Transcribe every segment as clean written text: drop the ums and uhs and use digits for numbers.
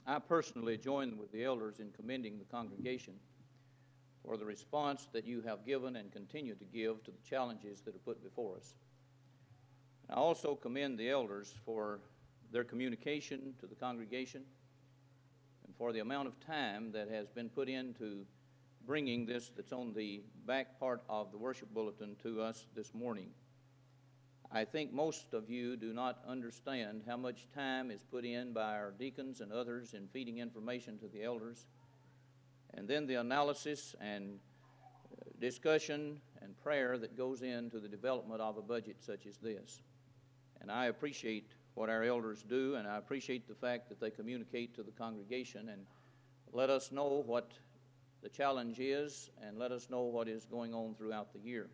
I personally join with the elders in commending the congregation for the response that you have given and continue to give to the challenges that are put before us. I also commend the elders for their communication to the congregation and for the amount of time that has been put into bringing this that's on the back part of the worship bulletin to us this morning. I think most of you do not understand how much time is put in by our deacons and others in feeding information to the elders, and then the analysis and discussion and prayer that goes into the development of a budget such as this. And I appreciate what our elders do, and I appreciate the fact that they communicate to the congregation and let us know what the challenge is and let us know what is going on throughout the year.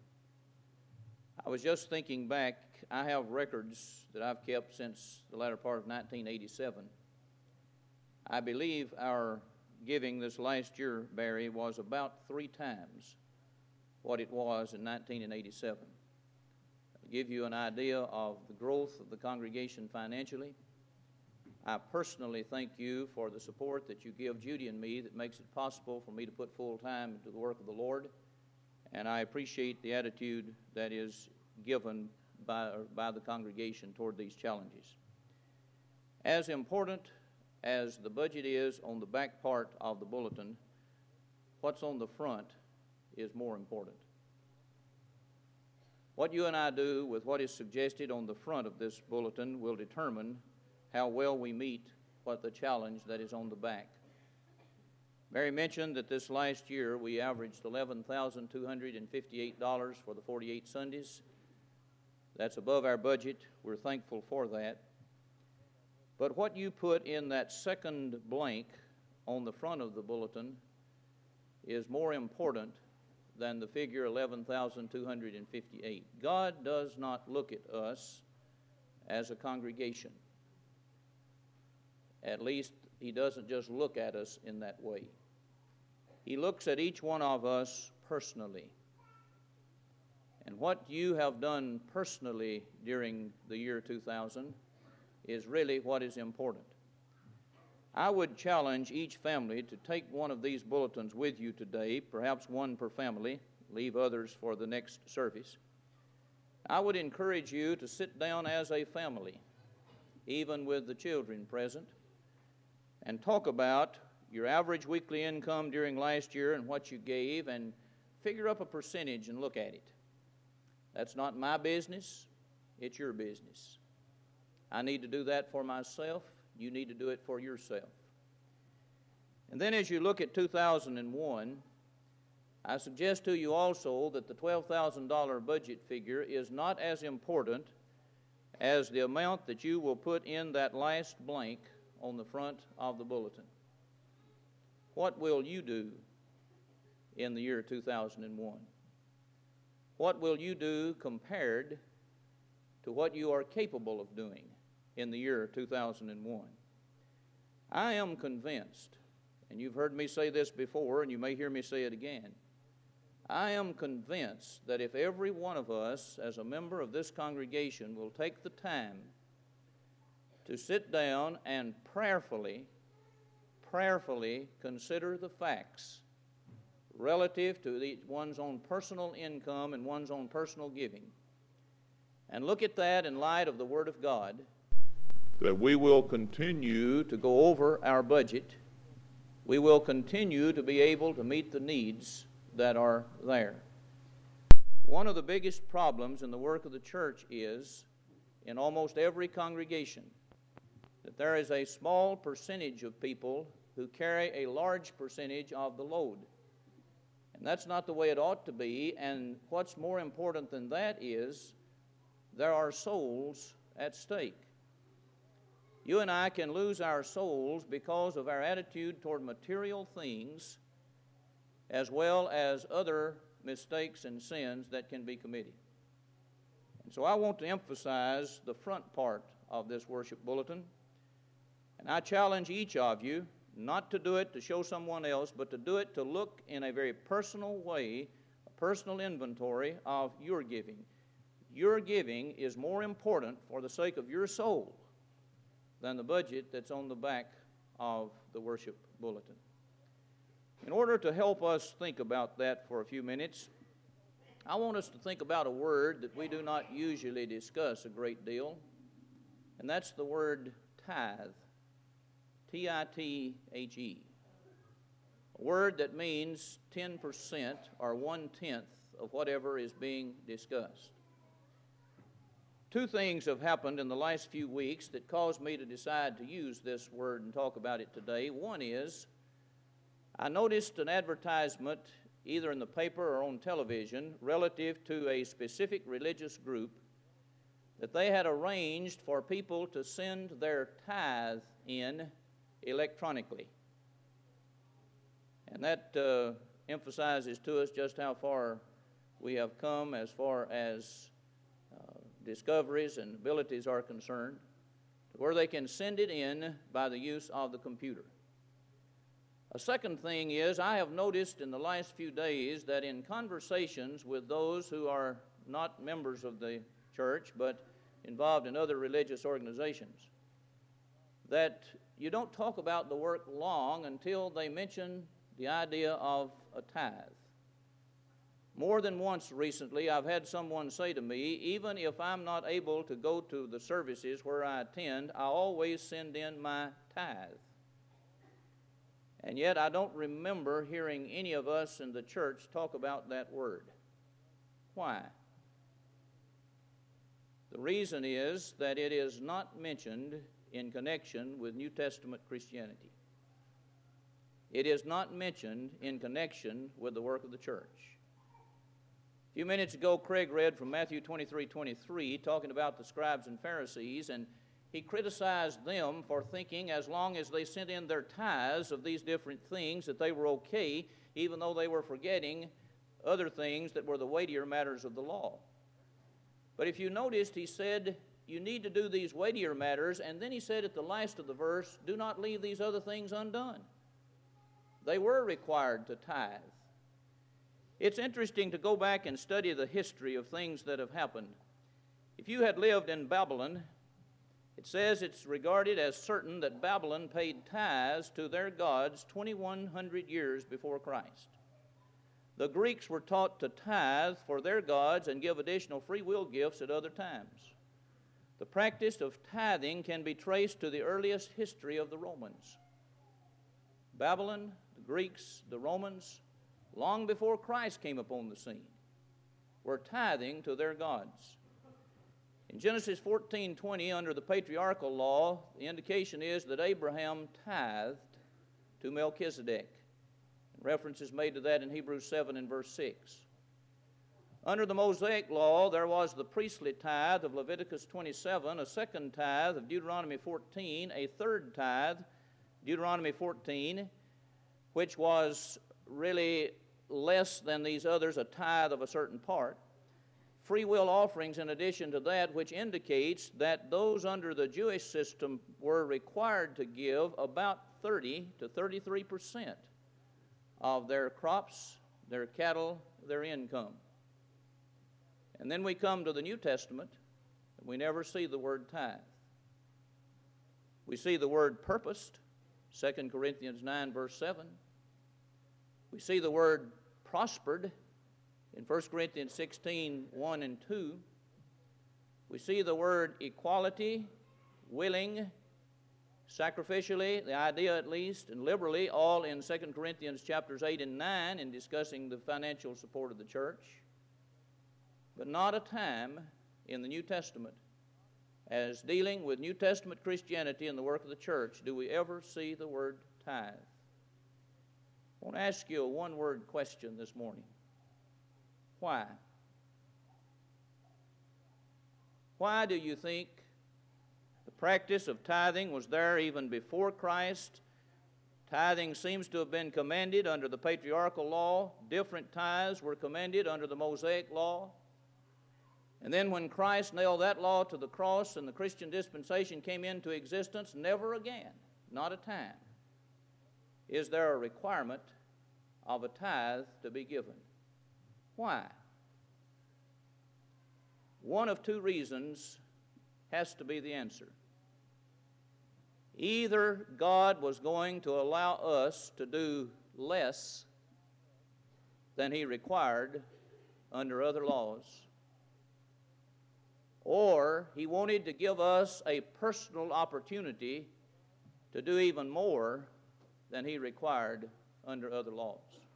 I was just thinking back, I have records that I've kept since the latter part of 1987. I believe our giving this last year, Barry, was about 3 times what it was in 1987. To give you an idea of the growth of the congregation financially, I personally thank you for the support that you give Judy and me that makes it possible for me to put full time into the work of the Lord. And I appreciate the attitude that is given by the congregation toward these challenges. As important as the budget is on the back part of the bulletin, what's on the front is more important. What you and I do with what is suggested on the front of this bulletin will determine how well we meet what the challenge that is on the back. Mary mentioned that this last year we averaged $11,258 for the 48 Sundays. That's above our budget. We're thankful for that. But what you put in that second blank on the front of the bulletin is more important than the figure 11,258. God does not look at us as a congregation. At least He doesn't just look at us in that way. He looks at each one of us personally. And what you have done personally during the year 2000 is really what is important. I would challenge each family to take one of these bulletins with you today, perhaps one per family, leave others for the next service. I would encourage you to sit down as a family, even with the children present, and talk about your average weekly income during last year and what you gave, and figure up a percentage and look at it. That's not my business, it's your business. I need to do that for myself, you need to do it for yourself. And then as you look at 2001, I suggest to you also that the $12,000 budget figure is not as important as the amount that you will put in that last blank on the front of the bulletin. What will you do in the year 2001? What will you do compared to what you are capable of doing in the year 2001? I am convinced, and you've heard me say this before, and you may hear me say it again, I am convinced that if every one of us as a member of this congregation will take the time to sit down and prayerfully consider the facts relative to one's own personal income and one's own personal giving, and look at that in light of the Word of God, that we will continue to go over our budget. We will continue to be able to meet the needs that are there. One of the biggest problems in the work of the church is, in almost every congregation, that there is a small percentage of people who carry a large percentage of the load. And that's not the way it ought to be, and what's more important than that is there are souls at stake. You and I can lose our souls because of our attitude toward material things as well as other mistakes and sins that can be committed. And so I want to emphasize the front part of this worship bulletin, and I challenge each of you not to do it to show someone else, but to do it to look in a very personal way, a personal inventory of your giving. Your giving is more important for the sake of your soul than the budget that's on the back of the worship bulletin. In order to help us think about that for a few minutes, I want us to think about a word that we do not usually discuss a great deal, and that's the word tithe, T-I-T-H-E, a word that means 10% or 1/10 of whatever is being discussed. Two things have happened in the last few weeks that caused me to decide to use this word and talk about it today. One is, I noticed an advertisement either in the paper or on television relative to a specific religious group that they had arranged for people to send their tithe in electronically. And that emphasizes to us just how far we have come as far as discoveries and abilities are concerned, to where they can send it in by the use of the computer. A second thing is, I have noticed in the last few days that in conversations with those who are not members of the church but involved in other religious organizations, that you don't talk about the work long until they mention the idea of a tithe. More than once recently, I've had someone say to me, even if I'm not able to go to the services where I attend, I always send in my tithe. And yet I don't remember hearing any of us in the church talk about that word. Why? The reason is that it is not mentioned in connection with New Testament Christianity. It is not mentioned in connection with the work of the church. A few minutes ago, Craig read from Matthew 23:23, talking about the scribes and Pharisees, and he criticized them for thinking as long as they sent in their tithes of these different things that they were okay, even though they were forgetting other things that were the weightier matters of the law. But if you noticed, he said, you need to do these weightier matters, and then he said at the last of the verse, do not leave these other things undone. They were required to tithe. It's interesting to go back and study the history of things that have happened. If you had lived in Babylon, it says it's regarded as certain that Babylon paid tithes to their gods 2,100 years before Christ. The Greeks were taught to tithe for their gods and give additional free will gifts at other times. The practice of tithing can be traced to the earliest history of the Romans. Babylon, the Greeks, the Romans, long before Christ came upon the scene, were tithing to their gods. In Genesis 14:20, under the patriarchal law, the indication is that Abraham tithed to Melchizedek. And reference is made to that in Hebrews 7 and verse 6. Under the Mosaic law, there was the priestly tithe of Leviticus 27, a second tithe of Deuteronomy 14, a third tithe, Deuteronomy 14, which was really less than these others, a tithe of a certain part. Free will offerings in addition to that, which indicates that those under the Jewish system were required to give about 30 to 33% of their crops, their cattle, their income. And then we come to the New Testament, and we never see the word tithe. We see the word purposed, 2 Corinthians 9, verse 7. We see the word prospered in 1 Corinthians 16, 1 and 2. We see the word equality, willing, sacrificially, the idea at least, and liberally, all in 2 Corinthians chapters 8 and 9 in discussing the financial support of the church. But not a time in the New Testament, as dealing with New Testament Christianity and the work of the church, do we ever see the word tithe. I want to ask you a one-word question this morning. Why? Why do you think the practice of tithing was there even before Christ? Tithing seems to have been commanded under the patriarchal law. Different tithes were commanded under the Mosaic law. And then when Christ nailed that law to the cross and the Christian dispensation came into existence, never again, not a time, is there a requirement of a tithe to be given. Why? One of two reasons has to be the answer. Either God was going to allow us to do less than He required under other laws, or He wanted to give us a personal opportunity to do even more than He required under other laws.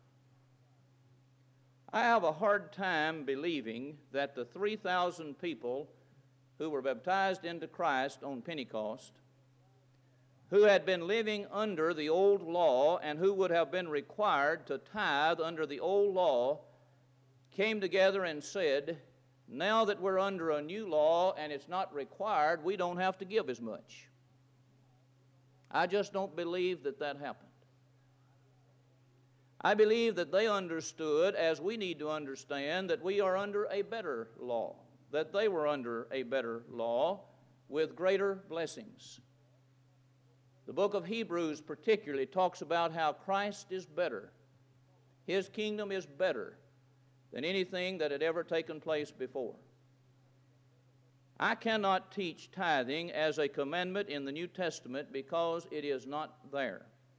I have a hard time believing that the 3,000 people who were baptized into Christ on Pentecost, who had been living under the old law and who would have been required to tithe under the old law, came together and said, now that we're under a new law and it's not required, we don't have to give as much. I just don't believe that that happened. I believe that they understood, as we need to understand, that we are under a better law, that they were under a better law with greater blessings. The book of Hebrews particularly talks about how Christ is better. His kingdom is better than anything that had ever taken place before. I cannot teach tithing as a commandment in the New Testament because it is not there.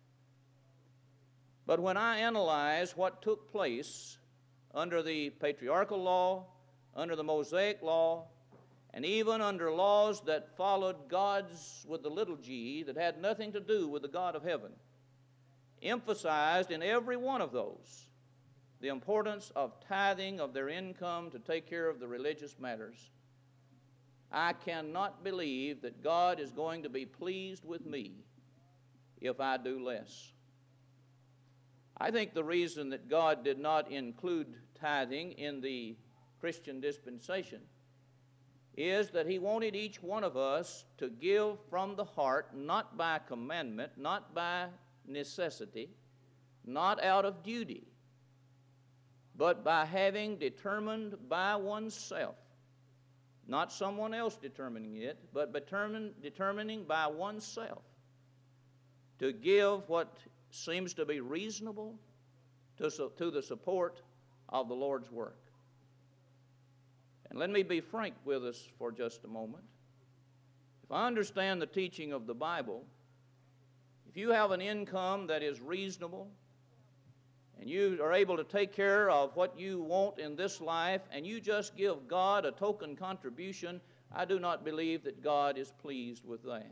But when I analyze what took place under the patriarchal law, under the Mosaic law, and even under laws that followed God's with the little g, that had nothing to do with the God of heaven, emphasized in every one of those the importance of tithing of their income to take care of the religious matters. I cannot believe that God is going to be pleased with me if I do less. I think the reason that God did not include tithing in the Christian dispensation is that He wanted each one of us to give from the heart, not by commandment, not by necessity, not out of duty, but by having determined by oneself, not someone else determining it, but determining by oneself to give what seems to be reasonable to the support of the Lord's work. And let me be frank with us for just a moment. If I understand the teaching of the Bible, if you have an income that is reasonable, and you are able to take care of what you want in this life, and you just give God a token contribution, I do not believe that God is pleased with that.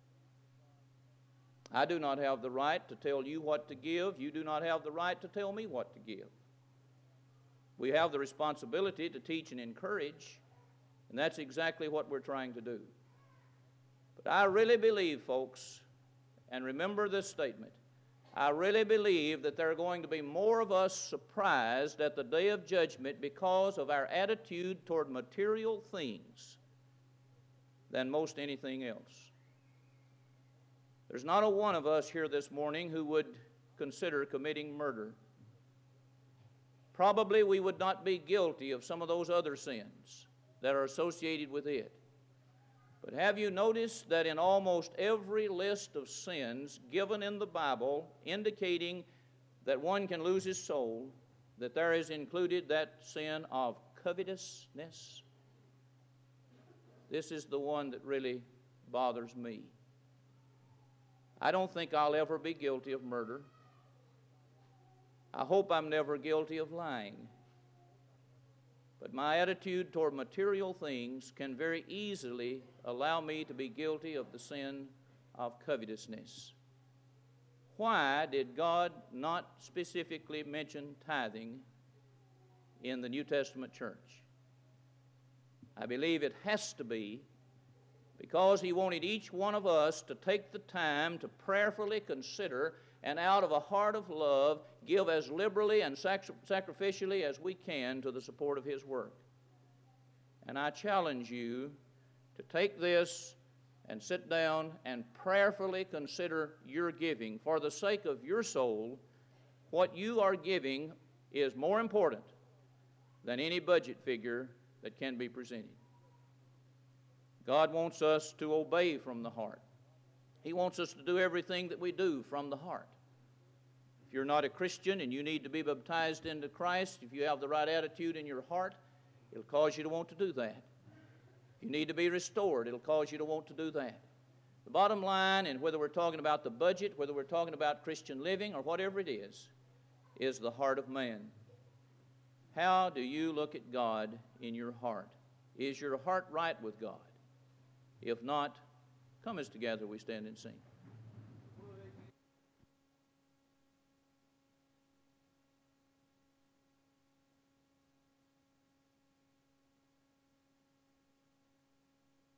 I do not have the right to tell you what to give. You do not have the right to tell me what to give. We have the responsibility to teach and encourage, and that's exactly what we're trying to do. But I really believe, folks, and remember this statement, I really believe that there are going to be more of us surprised at the day of judgment because of our attitude toward material things than most anything else. There's not a one of us here this morning who would consider committing murder. Probably we would not be guilty of some of those other sins that are associated with it. But have you noticed that in almost every list of sins given in the Bible indicating that one can lose his soul, that there is included that sin of covetousness? This is the one that really bothers me. I don't think I'll ever be guilty of murder. I hope I'm never guilty of lying. But my attitude toward material things can very easily allow me to be guilty of the sin of covetousness. Why did God not specifically mention tithing in the New Testament church? I believe it has to be because He wanted each one of us to take the time to prayerfully consider and out of a heart of love give as liberally and sacrificially as we can to the support of His work. And I challenge you to take this and sit down and prayerfully consider your giving. For the sake of your soul, what you are giving is more important than any budget figure that can be presented. God wants us to obey from the heart. He wants us to do everything that we do from the heart. If you're not a Christian and you need to be baptized into Christ, if you have the right attitude in your heart, it'll cause you to want to do that. If you need to be restored, it'll cause you to want to do that. The bottom line, and whether we're talking about the budget, whether we're talking about Christian living, or whatever it is the heart of man. How do you look at God in your heart? Is your heart right with God? If not, come as together we stand and sing.